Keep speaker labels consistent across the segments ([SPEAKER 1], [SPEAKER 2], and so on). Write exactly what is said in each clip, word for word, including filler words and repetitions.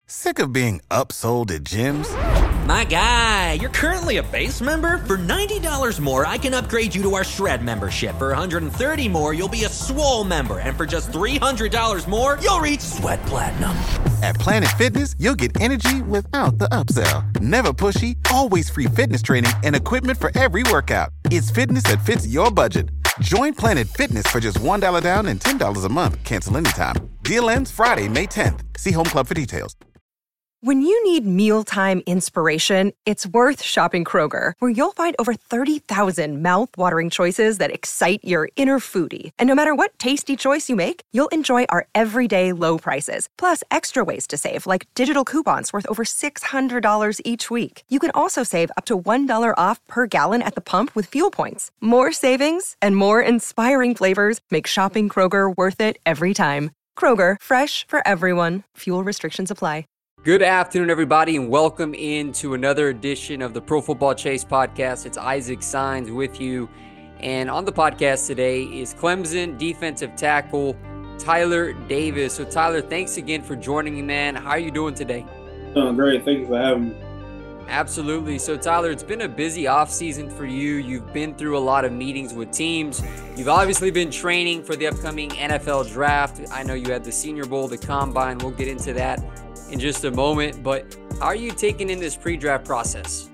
[SPEAKER 1] Sick of being upsold at gyms?
[SPEAKER 2] My guy, you're currently a base member? For ninety dollars more, I can upgrade you to our Shred membership. For one hundred thirty dollars more, you'll be a Swole member. And for just three hundred dollars more, you'll reach Sweat Platinum.
[SPEAKER 1] At Planet Fitness, you'll get energy without the upsell. Never pushy, always free fitness training and equipment for every workout. It's fitness that fits your budget. Join Planet Fitness for just one dollar down and ten dollars a month. Cancel anytime. Deal ends Friday, May tenth. See Home Club for details.
[SPEAKER 3] When you need mealtime inspiration, it's worth shopping Kroger, where you'll find over thirty thousand mouth-watering choices that excite your inner foodie. And no matter what tasty choice you make, you'll enjoy our everyday low prices, plus extra ways to save, like digital coupons worth over six hundred dollars each week. You can also save up to one dollar off per gallon at the pump with fuel points. More savings and more inspiring flavors make shopping Kroger worth it every time. Kroger, fresh for everyone. Fuel restrictions apply.
[SPEAKER 4] Good afternoon, everybody, and welcome into another edition of the Pro Football Chase podcast. It's Isaac Signs with you. And on the podcast today is Clemson defensive tackle Tyler Davis. So, Tyler, thanks again for joining me, man. How are you doing today?
[SPEAKER 5] Doing great. Thank you for having me.
[SPEAKER 4] Absolutely. So, Tyler, it's been a busy offseason for you. You've been through a lot of meetings with teams. You've obviously been training for the upcoming N F L draft. I know you had the Senior Bowl, the Combine. We'll get into that in just a moment, but how are you taking in this pre-draft process?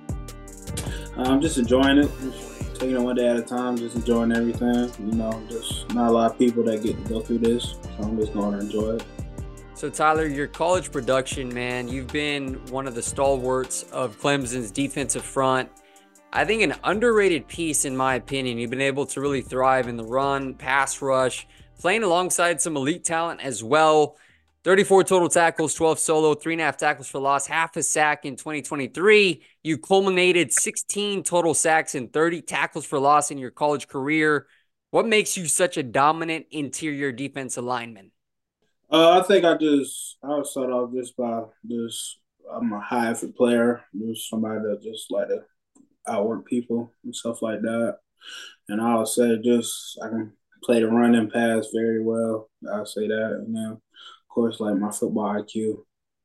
[SPEAKER 5] I'm just enjoying it, just taking it one day at a time, just enjoying everything. You know, just not a lot of people that get to go through this, so I'm just going to enjoy it.
[SPEAKER 4] So Tyler, your college production, man, you've been one of the stalwarts of Clemson's defensive front. I think an underrated piece, in my opinion. You've been able to really thrive in the run, pass rush, playing alongside some elite talent as well. thirty-four total tackles, twelve solo, three and a half tackles for loss, half a sack in twenty twenty-three. You culminated sixteen total sacks and thirty tackles for loss in your college career. What makes you such a dominant interior defensive lineman?
[SPEAKER 5] Uh, I think I just, I would start off just by just, I'm a high effort player. Just somebody that just like to outwork people and stuff like that. And I would say just, I can play the run and pass very well. I'll say that. And then, of course, like my football I Q.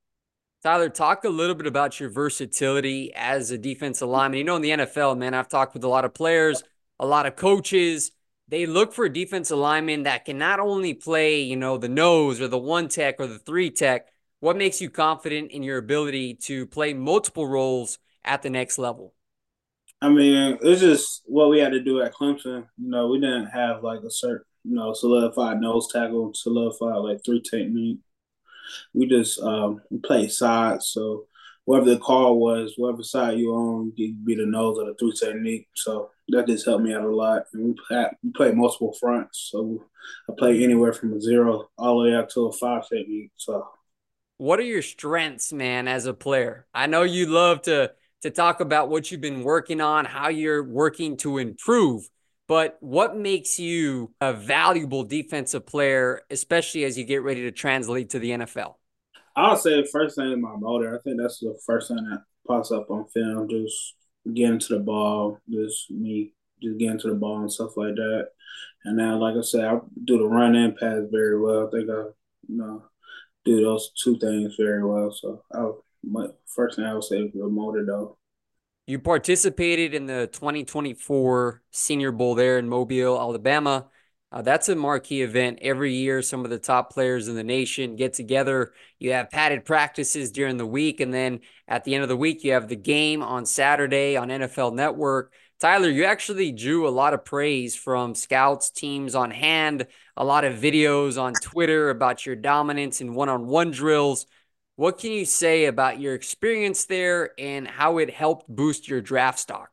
[SPEAKER 4] Tyler, talk a little bit about your versatility as a defensive lineman. You know, in the N F L, man, I've talked with a lot of players, a lot of coaches. They look for a defensive lineman that can not only play, you know, the nose or the one tech or the three tech. What makes you confident in your ability to play multiple roles at the next level?
[SPEAKER 5] I mean, it's just what we had to do at Clemson. You know, we didn't have like a certain, you know, solidified nose tackle, solidified like three technique. We just um, we played sides. So whatever the call was, whatever side you on, you could be the nose or the three technique. So that just helped me out a lot. And we played, we played multiple fronts. So I played anywhere from a zero all the way up to a five technique. So
[SPEAKER 4] what are your strengths, man, as a player? I know you love to to talk about what you've been working on, how you're working to improve. But what makes you a valuable defensive player, especially as you get ready to translate to the N F L?
[SPEAKER 5] I would say the first thing is my motor. I think that's the first thing that pops up on film, just getting to the ball, just me just getting to the ball and stuff like that. And now, like I said, I do the run and pass very well. I think I, you know, do those two things very well. So I, my first thing I would say is the motor, though.
[SPEAKER 4] You participated in the twenty twenty-four Senior Bowl there in Mobile, Alabama. Uh, that's a marquee event every year. Some of the top players in the nation get together. You have padded practices during the week, and then at the end of the week, you have the game on Saturday on N F L Network. Tyler, you actually drew a lot of praise from scouts, teams on hand, a lot of videos on Twitter about your dominance in one-on-one drills. What can you say about your experience there and how it helped boost your draft stock?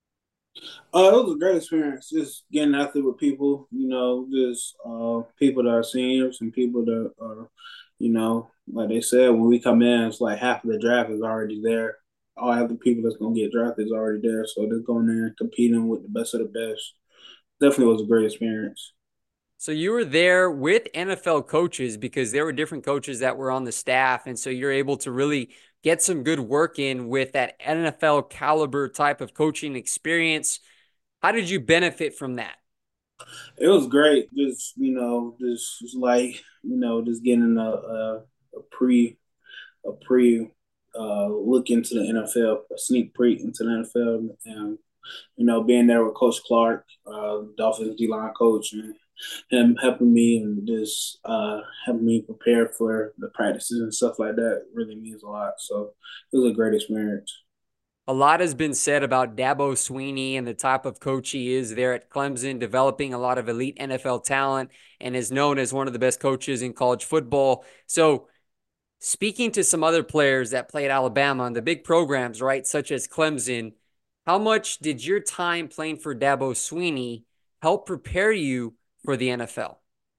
[SPEAKER 5] Uh, it was a great experience, just getting out there with people, you know, just uh, people that are seniors and people that are, you know, like they said, when we come in, it's like half of the draft is already there. All half the people that's going to get drafted is already there. So they're going there and competing with the best of the best. Definitely was a great experience.
[SPEAKER 4] So you were there with N F L coaches because there were different coaches that were on the staff. And so you're able to really get some good work in with that N F L caliber type of coaching experience. How did you benefit from that?
[SPEAKER 5] It was great. Just, you know, just, just like, you know, just getting a, a, a pre a pre uh, look into the N F L, a sneak peek into the N F L, and you know, being there with Coach Clark, uh, Dolphins D line coach, and him helping me and just uh, helping me prepare for the practices and stuff like that really means a lot. So it was a great experience.
[SPEAKER 4] A lot has been said about Dabo Swinney and the type of coach he is there at Clemson, developing a lot of elite N F L talent and is known as one of the best coaches in college football. So speaking to some other players that play at Alabama and the big programs, right, such as Clemson, how much did your time playing for Dabo Swinney help prepare you for the N F L?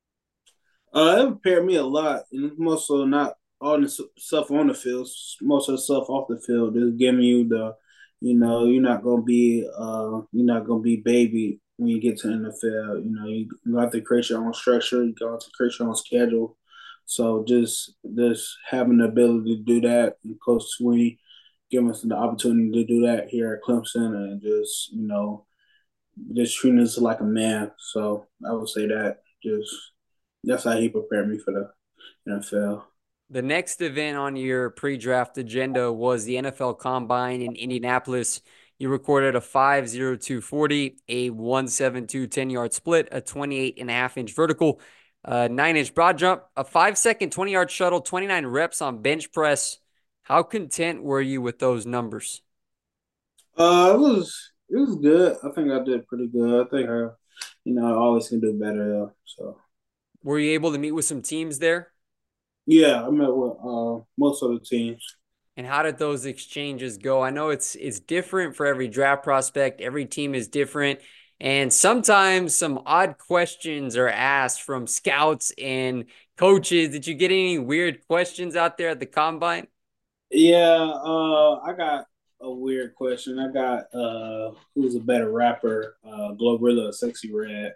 [SPEAKER 5] Uh, it prepared me a lot, and most of not all the stuff on the field, most of the stuff off the field is giving you the, you know, you're not gonna be, uh, you're not gonna be baby when you get to the N F L. You know, you, you have to create your own structure, you got to create your own schedule. So just just having the ability to do that, and Coach Swinney giving us the opportunity to do that here at Clemson, and just you know, just treating us like a man. So I would say that just that's how he prepared me for the N F L.
[SPEAKER 4] The next event on your pre-draft agenda was the N F L Combine in Indianapolis. You recorded a five oh two forty, a one seventy-two ten-yard split, a twenty-eight and a half inch vertical, a nine inch broad jump, a five-second twenty-yard shuttle, twenty-nine reps on bench press. How content were you with those numbers?
[SPEAKER 5] Uh, it was it was good. I think I did pretty good. I think I, you know, I always can do better though. So
[SPEAKER 4] Were you able to meet with some teams there?
[SPEAKER 5] yeah, I met with uh most of the teams.
[SPEAKER 4] And how did those exchanges go? I know it's it's different for every draft prospect. Every team is different. And sometimes some odd questions are asked from scouts and coaches. Did you get any weird questions out there at the combine?
[SPEAKER 5] Yeah, uh, I got a weird question. I got uh, who's a better rapper, uh, Glorilla or Sexy Red?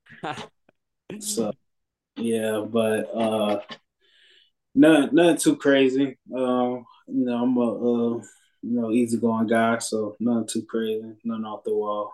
[SPEAKER 5] So yeah, but uh, nothing, nothing too crazy. Um, you know, I'm a uh, you know easygoing guy, so nothing too crazy, nothing off the wall.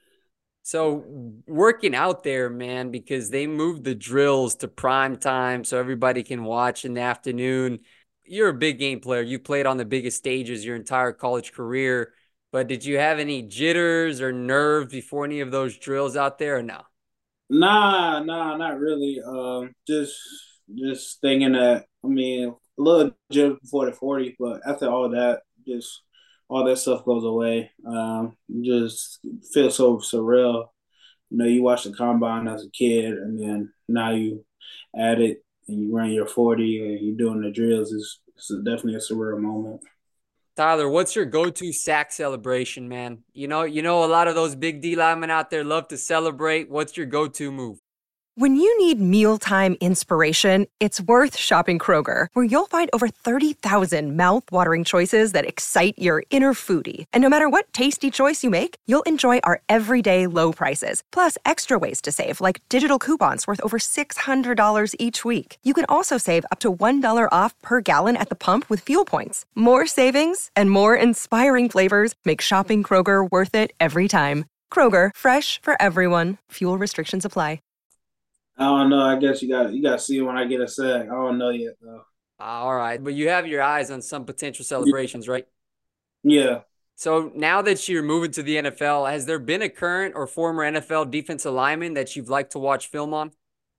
[SPEAKER 4] So working out there, man, because they moved the drills to prime time so everybody can watch in the afternoon. You're a big game player. You played on the biggest stages your entire college career. But did you have any jitters or nerves before any of those drills out there or no?
[SPEAKER 5] Nah, nah, not really. Um, just just thinking that. I mean, a little jib before the forty, but after all that, just all that stuff goes away. Um, just feel so surreal. You know, you watch the combine as a kid, and then now you add it and you run your forty and you're doing the drills. It's, it's definitely a surreal moment.
[SPEAKER 4] Tyler, what's your go-to sack celebration, man? You know, you know, a lot of those big D linemen out there love to celebrate. What's your go-to move?
[SPEAKER 3] When you need mealtime inspiration, it's worth shopping Kroger, where you'll find over thirty thousand mouth-watering choices that excite your inner foodie. And no matter what tasty choice you make, you'll enjoy our everyday low prices, plus extra ways to save, like digital coupons worth over six hundred dollars each week. You can also save up to one dollar off per gallon at the pump with fuel points. More savings and more inspiring flavors make shopping Kroger worth it every time. Kroger, fresh for everyone. Fuel restrictions apply.
[SPEAKER 5] I don't know. I guess you got you got to see it when I get a sack. I don't know yet though.
[SPEAKER 4] All right, but you have your eyes on some potential celebrations, right?
[SPEAKER 5] Yeah.
[SPEAKER 4] So now that you're moving to the N F L, has there been a current or former N F L defensive lineman that you've liked to watch film on?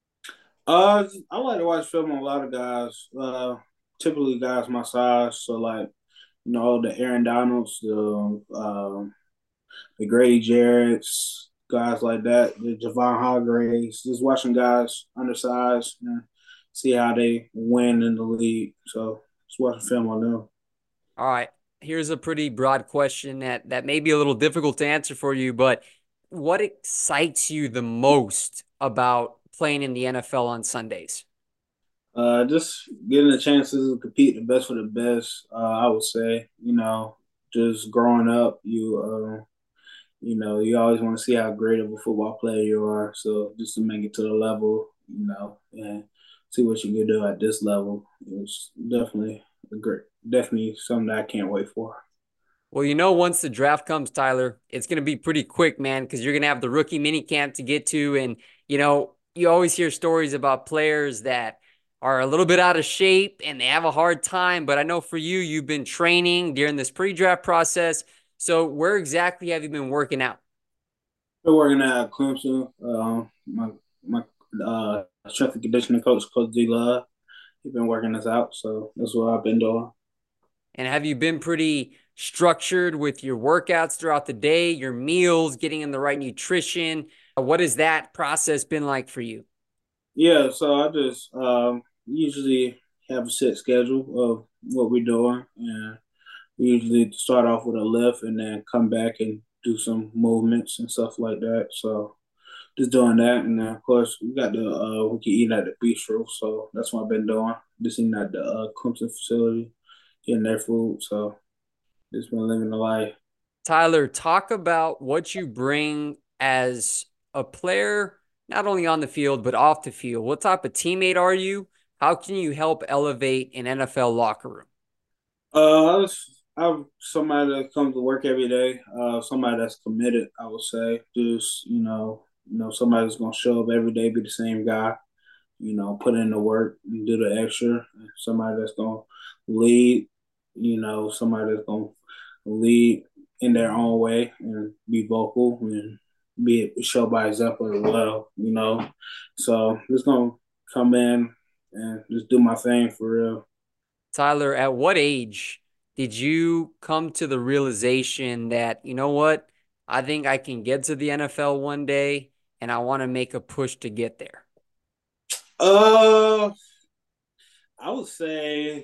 [SPEAKER 5] Uh, I like to watch film on a lot of guys. Uh, typically guys my size. So like, you know, the Aaron Donalds, the um, the Grady Jarrett's, guys like that, the Javon Hargraves, just watching guys undersized and see how they win in the league. So just watching film on them.
[SPEAKER 4] All right. Here's a pretty broad question that, that may be a little difficult to answer for you, but what excites you the most about playing in the N F L on Sundays?
[SPEAKER 5] Uh, just getting the chances to compete the best for the best. Uh, I would say, you know, just growing up, you uh, you know, you always want to see how great of a football player you are. So just to make it to the level, you know, and see what you can do at this level, it's definitely a great, definitely something that I can't wait for.
[SPEAKER 4] Well, you know, once the draft comes, Tyler, it's going to be pretty quick, man, because you're going to have the rookie mini camp to get to. And, you know, you always hear stories about players that are a little bit out of shape and they have a hard time. But I know for you, you've been training during this pre-draft process. So where exactly have you been working out?
[SPEAKER 5] Been working at Clemson. Um, my my uh, strength and conditioning coach, Coach D Love, he's been working us out. So that's what I've been doing.
[SPEAKER 4] And have you been pretty structured with your workouts throughout the day, your meals, getting in the right nutrition? What has that process been like for you?
[SPEAKER 5] Yeah, so I just um, usually have a set schedule of what we're doing, and we usually start off with a lift and then come back and do some movements and stuff like that. So just doing that, and then of course we got the uh, we can eat at the bistro, so that's what I've been doing. Just eating at the uh, Clemson facility, getting their food. So just been living the life.
[SPEAKER 4] Tyler, talk about what you bring as a player, not only on the field, but off the field. What type of teammate are you? How can you help elevate an N F L locker room?
[SPEAKER 5] Uh, I was, I'm somebody that comes to work every day. Uh, somebody that's committed. I would say, just you know, you know, somebody that's gonna show up every day, be the same guy. You know, put in the work and do the extra. Somebody that's gonna lead. You know, somebody that's gonna lead in their own way and be vocal and be show by example as well. You know, so just gonna come in and just do my thing for real.
[SPEAKER 4] Tyler, at what age did you come to the realization that, you know what, I think I can get to the N F L one day and I want to make a push to get there?
[SPEAKER 5] Uh, I would say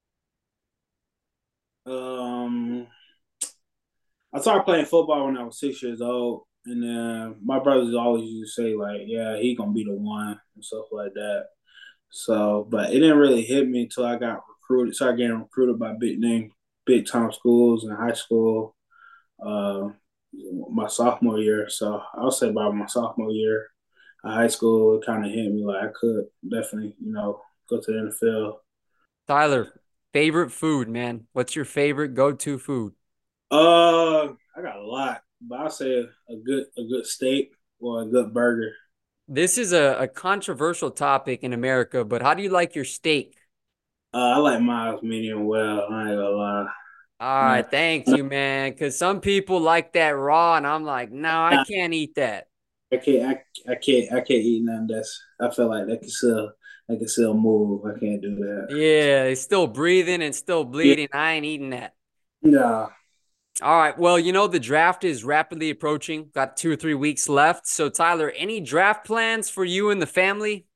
[SPEAKER 5] um, I started playing football when I was six years old, and then my brothers always used to say like, "Yeah, he gonna be the one" and stuff like that. So, but it didn't really hit me until I got recruited. Started getting recruited by big name, big time schools in high school. Uh, my sophomore year. So I'll say by my sophomore year of high school, it kind of hit me like I could definitely, you know, go to the N F L.
[SPEAKER 4] Tyler, favorite food, man. What's your favorite go-to food?
[SPEAKER 5] Uh, I got a lot, but I'll say a, a good a good steak or a good burger.
[SPEAKER 4] This is a, a controversial topic in America, but how do you like your steak?
[SPEAKER 5] Uh, I like mine's medium well. I ain't gonna lie.
[SPEAKER 4] All
[SPEAKER 5] Nah,
[SPEAKER 4] right, thank you, man. Because some people like that raw, and I'm like, no, I
[SPEAKER 5] nah,
[SPEAKER 4] can't eat that.
[SPEAKER 5] I can't. I, I can't. I can't eat nothing that's. I feel like that can still. I can still move. I can't do that.
[SPEAKER 4] Yeah, it's still breathing and still
[SPEAKER 5] Yeah.
[SPEAKER 4] bleeding. I ain't eating that.
[SPEAKER 5] Nah.
[SPEAKER 4] All right. Well, you know, the draft is rapidly approaching. Got two or three weeks left. So, Tyler, any draft plans for you and the family?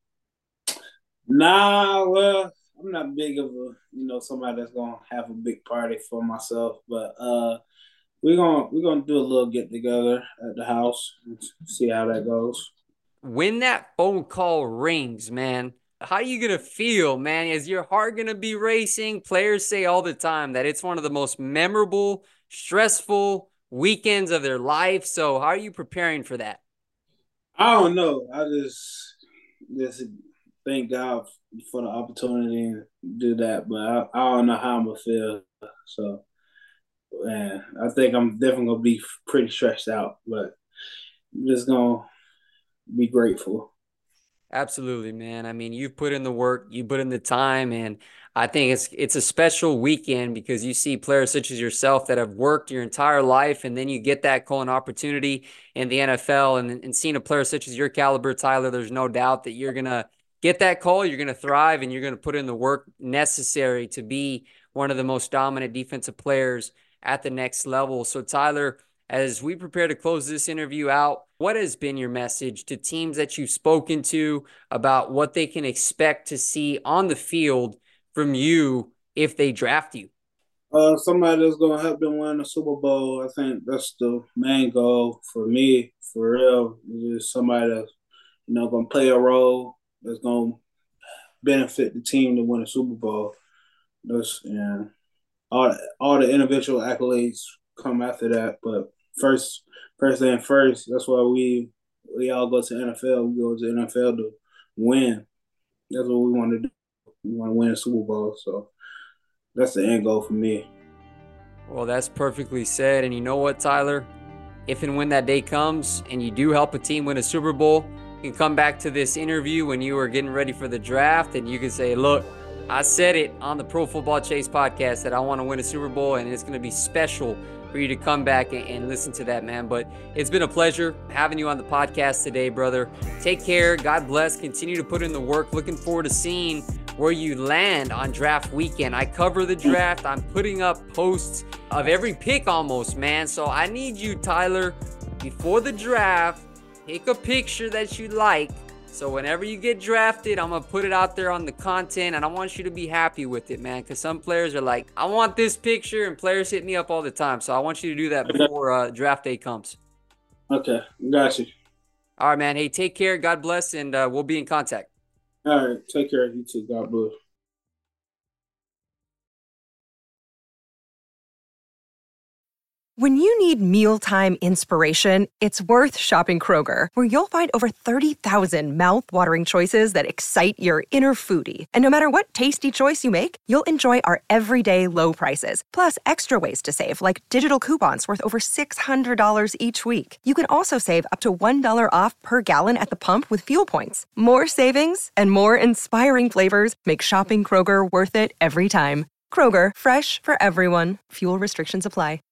[SPEAKER 5] Nah. Well, I'm not big of a you know somebody that's gonna have a big party for myself, but uh, we're gonna we're gonna do a little get together at the house and see how that goes.
[SPEAKER 4] When that phone call rings, man, how are you going to feel, man? Is your heart going to be racing? Players say all the time that it's one of the most memorable, stressful weekends of their life. So, how are you preparing for that?
[SPEAKER 5] I don't know. I just just thank God for the opportunity to do that, but I, I don't know how I'm gonna feel. So, man, I think I'm definitely gonna be pretty stressed out, but I'm just gonna be grateful.
[SPEAKER 4] Absolutely, man. I mean, you've put in the work, you put in the time, and I think it's it's a special weekend because you see players such as yourself that have worked your entire life, and then you get that call and opportunity in the N F L, and and seeing a player such as your caliber, Tyler, there's no doubt that you're gonna get that call, you're gonna thrive, and you're gonna put in the work necessary to be one of the most dominant defensive players at the next level. So, Tyler, as we prepare to close this interview out, what has been your message to teams that you've spoken to about what they can expect to see on the field from you if they draft you?
[SPEAKER 5] Uh, somebody that's gonna help them win the Super Bowl. I think that's the main goal for me, for real. Is somebody that's you know gonna play a role that's gonna benefit the team to win a Super Bowl. That's yeah. All all the individual accolades come after that, but first, first and first, that's why we we all go to N F L. We go to N F L to win. That's what we want to do. We want to win a Super Bowl. So that's the end goal for me.
[SPEAKER 4] Well, that's perfectly said. And you know what, Tyler? If and when that day comes and you do help a team win a Super Bowl, You can come back to this interview when you are getting ready for the draft, and you can say, look, I said it on the Pro Football Chase podcast that I want to win a Super Bowl, and it's going to be special for you to come back and, and listen to that, man. But it's been a pleasure having you on the podcast today, brother. Take care. God bless. Continue to put in the work. Looking forward to seeing where you land on draft weekend. I cover the draft. I'm putting up posts of every pick almost, man. So I need you, Tyler, before the draft, pick a picture that you like. So whenever you get drafted, I'm going to put it out there on the content, and I want you to be happy with it, man, because some players are like, I want this picture, and players hit me up all the time. So I want you to do that before uh, draft day comes.
[SPEAKER 5] Okay, got you.
[SPEAKER 4] All right, man. Hey, take care. God bless, and uh, we'll be in contact.
[SPEAKER 5] All right, take care of you too. God bless.
[SPEAKER 3] When you need mealtime inspiration, it's worth shopping Kroger, where you'll find over thirty thousand mouth-watering choices that excite your inner foodie. And no matter what tasty choice you make, you'll enjoy our everyday low prices, plus extra ways to save, like digital coupons worth over six hundred dollars each week. You can also save up to one dollar off per gallon at the pump with fuel points. More savings and more inspiring flavors make shopping Kroger worth it every time. Kroger, fresh for everyone. Fuel restrictions apply.